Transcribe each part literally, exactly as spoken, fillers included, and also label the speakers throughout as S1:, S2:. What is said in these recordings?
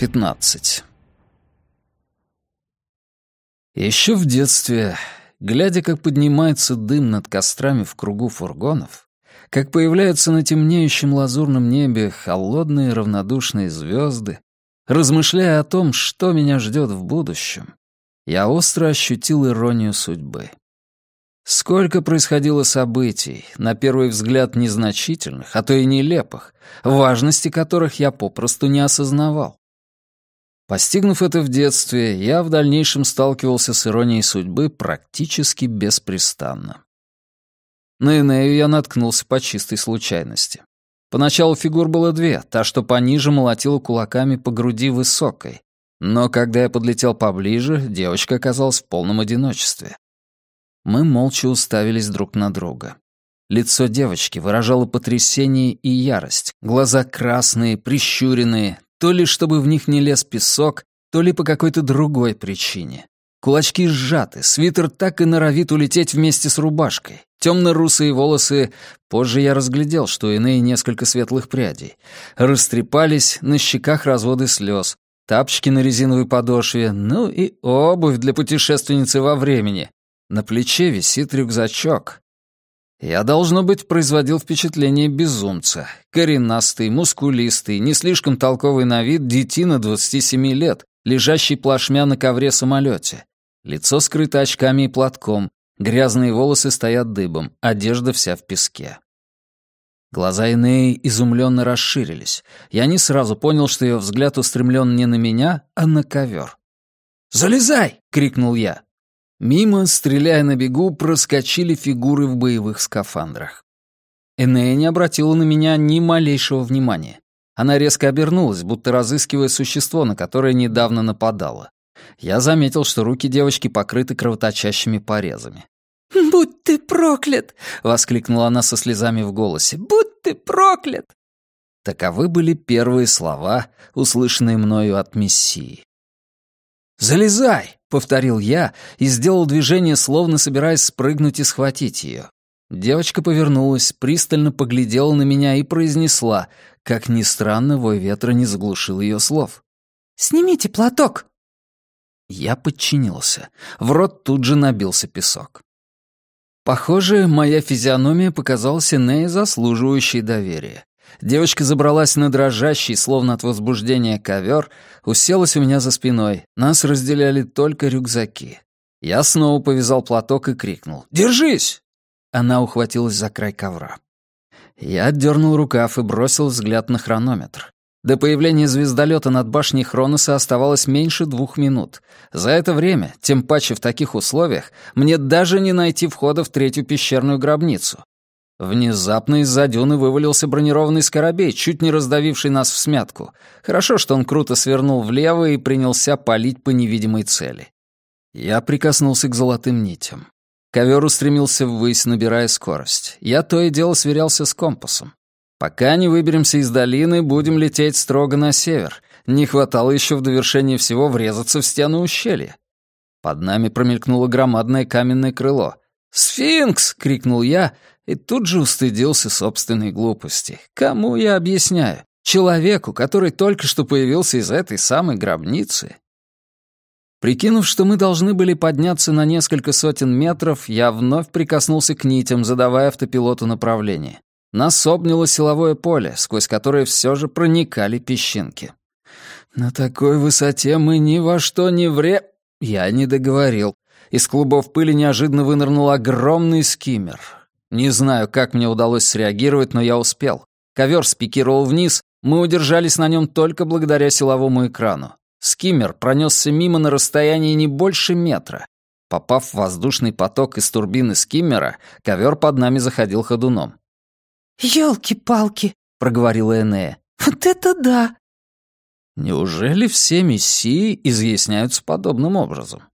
S1: пятнадцать. Еще в детстве, глядя, как поднимается дым над кострами в кругу фургонов, как появляются на темнеющем лазурном небе холодные равнодушные звезды, размышляя о том, что меня ждет в будущем, я остро ощутил иронию судьбы. Сколько происходило событий, на первый взгляд незначительных, а то и нелепых, важности которых я попросту не осознавал. Постигнув это в детстве, я в дальнейшем сталкивался с иронией судьбы практически беспрестанно. На Энею я наткнулся по чистой случайности. Поначалу фигур было две, та, что пониже, молотила кулаками по груди высокой, но когда я подлетел поближе, девочка оказалась в полном одиночестве. Мы молча уставились друг на друга. Лицо девочки выражало потрясение и ярость, глаза красные, прищуренные, то ли чтобы в них не лез песок, то ли по какой-то другой причине. Кулачки сжаты, свитер так и норовит улететь вместе с рубашкой. Темно-русые волосы, позже я разглядел, что иные несколько светлых прядей, растрепались, на щеках разводы слез, тапочки на резиновой подошве, ну и обувь для путешественницы во времени. На плече висит рюкзачок. Я, должно быть, производил впечатление безумца. Коренастый, мускулистый, не слишком толковый на вид детина двадцати семи лет, лежащий плашмя на ковре-самолете. Лицо скрыто очками и платком, грязные волосы стоят дыбом, одежда вся в песке. Глаза Энеи изумленно расширились. Я не сразу понял, что ее взгляд устремлен не на меня, а на ковер. «Залезай!» — крикнул я. Мимо, стреляя на бегу, проскочили фигуры в боевых скафандрах. Энея не обратила на меня ни малейшего внимания. Она резко обернулась, будто разыскивая существо, на которое недавно нападала. Я заметил, что руки девочки покрыты кровоточащими порезами. «Будь ты проклят!» — воскликнула она со слезами в голосе. «Будь ты проклят!» Таковы были первые слова, услышанные мною от Мессии. «Залезай!» — повторил я и сделал движение, словно собираясь спрыгнуть и схватить ее. Девочка повернулась, пристально поглядела на меня и произнесла, как ни странно, вой ветра не заглушил ее слов. «Снимите платок!» Я подчинился. В рот тут же набился песок. Похоже, моя физиономия показалась Энее заслуживающей доверия. Девочка забралась на дрожащий, словно от возбуждения, ковер, уселась у меня за спиной. Нас разделяли только рюкзаки. Я снова повязал платок и крикнул: «Держись!» Она ухватилась за край ковра. Я отдернул рукав и бросил взгляд на хронометр. До появления звездолета над башней Хроноса оставалось меньше двух минут. За это время, тем паче в таких условиях, мне даже не найти входа в третью пещерную гробницу. Внезапно из-за дюны вывалился бронированный скоробей, чуть не раздавивший нас всмятку. Хорошо, что он круто свернул влево и принялся палить по невидимой цели. Я прикоснулся к золотым нитям. Ковер устремился ввысь, набирая скорость. Я то и дело сверялся с компасом. Пока не выберемся из долины, будем лететь строго на север. Не хватало еще в довершение всего врезаться в стену ущелья. Под нами промелькнуло громадное каменное крыло. «Сфинкс!» — крикнул я, и тут же устыдился собственной глупости. Кому я объясняю? Человеку, который только что появился из этой самой гробницы? Прикинув, что мы должны были подняться на несколько сотен метров, я вновь прикоснулся к нитям, задавая автопилоту направление. Нас обняло силовое поле, сквозь которое все же проникали песчинки. На такой высоте мы ни во что не вре... Я не договорил. Из клубов пыли неожиданно вынырнул огромный скиммер. Не знаю, как мне удалось среагировать, но я успел. Ковер спикировал вниз, мы удержались на нем только благодаря силовому экрану. Скиммер пронесся мимо на расстоянии не больше метра. Попав в воздушный поток из турбины скиммера, ковер под нами заходил ходуном. «Ёлки-палки», — проговорила Энея. «Вот это да!» Неужели все мессии изъясняются подобным образом?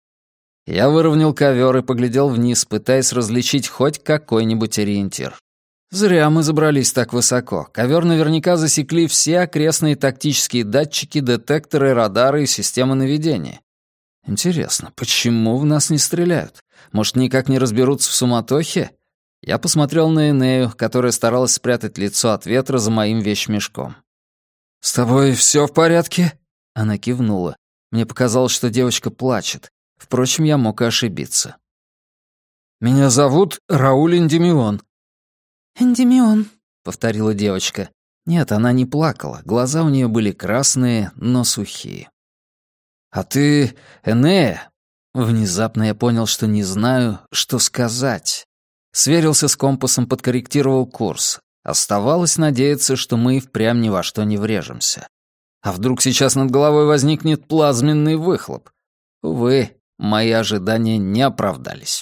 S1: Я выровнял ковер и поглядел вниз, пытаясь различить хоть какой-нибудь ориентир. Зря мы забрались так высоко. Ковер наверняка засекли все окрестные тактические датчики, детекторы, радары и системы наведения. Интересно, почему в нас не стреляют? Может, никак не разберутся в суматохе? Я посмотрел на Энею, которая старалась спрятать лицо от ветра за моим вещмешком. «С тобой все в порядке?» Она кивнула. Мне показалось, что девочка плачет. Впрочем, я мог и ошибиться. «Меня зовут Рауль Эндимион».
S2: «Эндимион»,
S1: — повторила девочка. Нет, она не плакала. Глаза у нее были красные, но сухие. «А ты Энея?» Внезапно я понял, что не знаю, что сказать. Сверился с компасом, подкорректировал курс. Оставалось надеяться, что мы и впрямь ни во что не врежемся. А вдруг сейчас над головой возникнет плазменный выхлоп? Увы, мои ожидания не оправдались.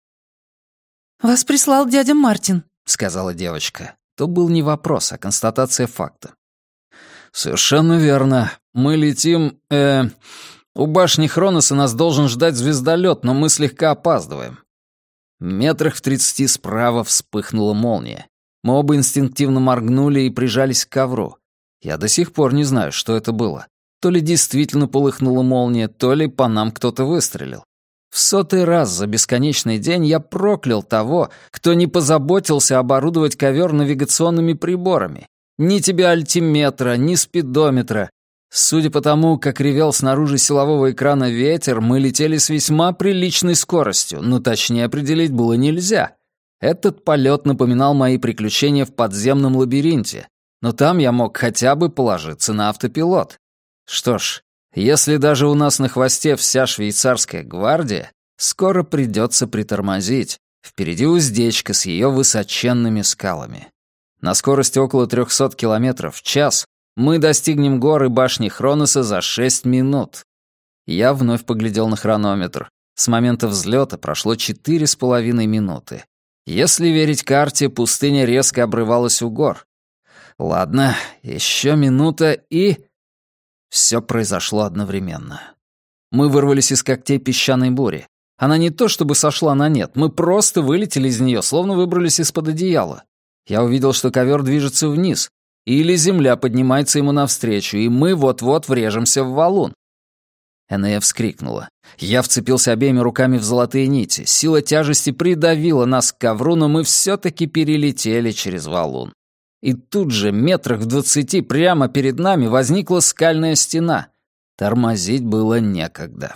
S2: «Вас прислал дядя Мартин»,
S1: — сказала девочка. То был не вопрос, а констатация факта. «Совершенно верно. Мы летим... Э, у башни Хроноса нас должен ждать звездолет, но мы слегка опаздываем». Метрах в тридцати справа вспыхнула молния. Мы оба инстинктивно моргнули и прижались к ковру. Я до сих пор не знаю, что это было. То ли действительно полыхнула молния, то ли по нам кто-то выстрелил. В сотый раз за бесконечный день я проклял того, кто не позаботился оборудовать ковер навигационными приборами. Ни тебе альтиметра, ни спидометра. Судя по тому, как ревел снаружи силового экрана ветер, мы летели с весьма приличной скоростью, но точнее определить было нельзя. Этот полет напоминал мои приключения в подземном лабиринте, но там я мог хотя бы положиться на автопилот. Что ж, если даже у нас на хвосте вся швейцарская гвардия, скоро придется притормозить. Впереди уздечка с ее высоченными скалами. На скорости около трехсот километров в час мы достигнем горы башни Хроноса за шесть минут. Я вновь поглядел на хронометр. С момента взлета прошло четыре с половиной минуты. Если верить карте, пустыня резко обрывалась у гор. Ладно, еще минута и... Все произошло одновременно. Мы вырвались из когтей песчаной бури. Она не то чтобы сошла на нет, мы просто вылетели из нее, словно выбрались из-под одеяла. Я увидел, что ковер движется вниз, или земля поднимается ему навстречу, и мы вот-вот врежемся в валун. Энея вскрикнула. Я вцепился обеими руками в золотые нити. Сила тяжести придавила нас к ковру, но мы все-таки перелетели через валун. И тут же, метрах в двадцати, прямо перед нами возникла скальная стена. Тормозить было некогда.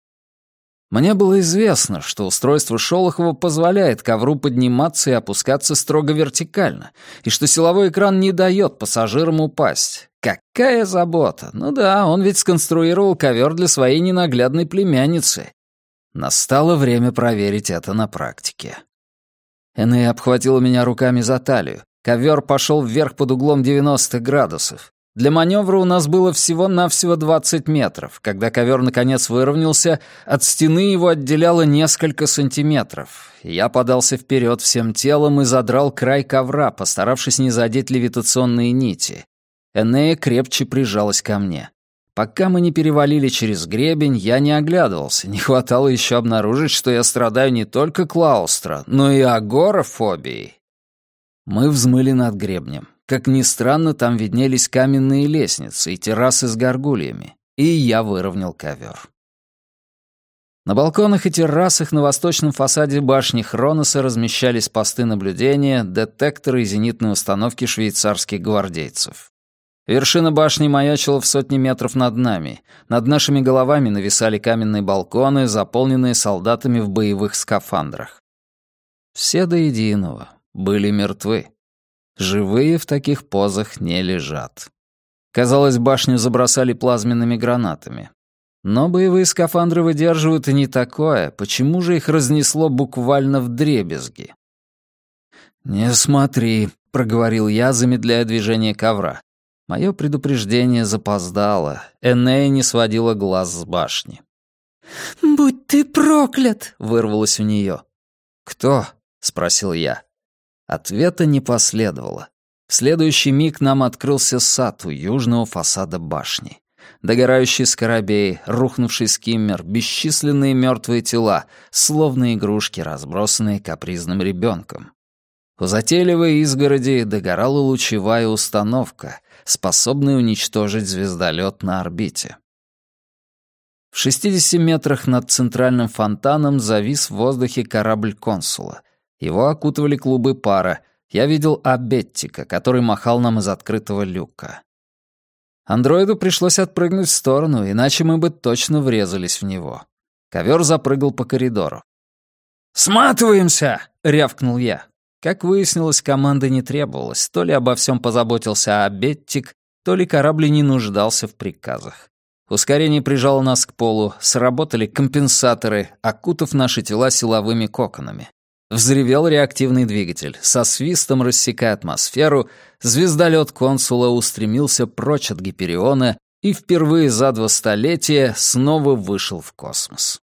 S1: Мне было известно, что устройство Шолохова позволяет ковру подниматься и опускаться строго вертикально, и что силовой экран не дает пассажирам упасть. Какая забота! Ну да, он ведь сконструировал ковер для своей ненаглядной племянницы. Настало время проверить это на практике. Энея обхватила меня руками за талию. Ковер пошел вверх под углом девяносто градусов. Для маневра у нас было всего-навсего двадцать метров. Когда ковер наконец выровнялся, от стены его отделяло несколько сантиметров. Я подался вперед всем телом и задрал край ковра, постаравшись не задеть левитационные нити. Энея крепче прижалась ко мне. Пока мы не перевалили через гребень, я не оглядывался. Не хватало еще обнаружить, что я страдаю не только клаустро, но и агорафобией. Мы взмыли над гребнем. Как ни странно, там виднелись каменные лестницы и террасы с горгульями, и я выровнял ковер. На балконах и террасах на восточном фасаде башни Хроноса размещались посты наблюдения, детекторы и зенитные установки швейцарских гвардейцев. Вершина башни маячила в сотни метров над нами. Над нашими головами нависали каменные балконы, заполненные солдатами в боевых скафандрах. Все до единого были мертвы. Живые в таких позах не лежат. Казалось, башню забросали плазменными гранатами. Но боевые скафандры выдерживают и не такое. Почему же их разнесло буквально вдребезги? «Не смотри», — проговорил я, замедляя движение ковра. Мое предупреждение запоздало. Энея не сводила глаз с башни.
S2: «Будь ты проклят!» —
S1: вырвалось у нее. «Кто?» — спросил я. Ответа не последовало. В следующий миг нам открылся сад у южного фасада башни. Догорающие скоробеи, рухнувший скиммер, бесчисленные мертвые тела, словно игрушки, разбросанные капризным ребенком. У затейливой изгороди догорала лучевая установка, способная уничтожить звездолет на орбите. В шестидесяти метрах над центральным фонтаном завис в воздухе корабль консула. Его окутывали клубы пара. Я видел Абеттика, который махал нам из открытого люка. Андроиду пришлось отпрыгнуть в сторону, иначе мы бы точно врезались в него. Ковер запрыгал по коридору. «Сматываемся!» — рявкнул я. Как выяснилось, команды не требовалось. То ли обо всем позаботился Абеттик, то ли корабль не нуждался в приказах. Ускорение прижало нас к полу, сработали компенсаторы, окутав наши тела силовыми коконами. Взревел реактивный двигатель. Со свистом рассекая атмосферу, звездолет консула устремился прочь от Гипериона и впервые за два столетия снова вышел в космос.